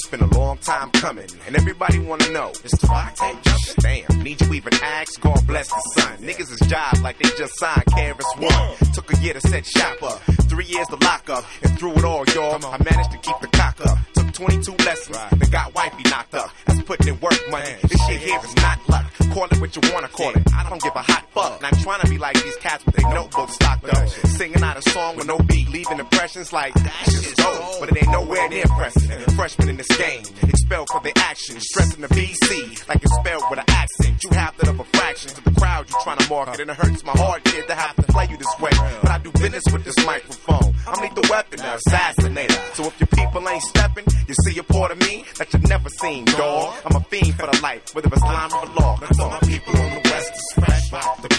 It's been a long time coming, and everybody wanna know. It's the rock ain't jumping. Damn, need you even ask? God bless the son. Niggas is job like they just signed KRS-One. Took a year to set shop up, 3 years to lock up, and through it all, y'all, I managed to keep the cock up. Took 22 lessons, then got wifey knocked up. That's putting in work money. This shit here is not luck. Call it what you wanna call it. I don't give a hot fuck. And I'm trying to be like these cats with their notebooks stocked up. Singing out a song with no beat, leaving impressions like that shit's dope, but it ain't nowhere near pressing. Freshman in this game, expelled for their actions, stressing the BC like it's spelled with an accent. You have that of a fraction to the crowd you trying to market, and it hurts my heart, kid, to have to play you this way. But I do business with this microphone. I'm lethal weapon, the assassinator. So if your people ain't stepping, you see a part of me that you've never seen, dawg. I'm a fiend for the life, whether it's lime or law. That's all my people on the west is fresh. The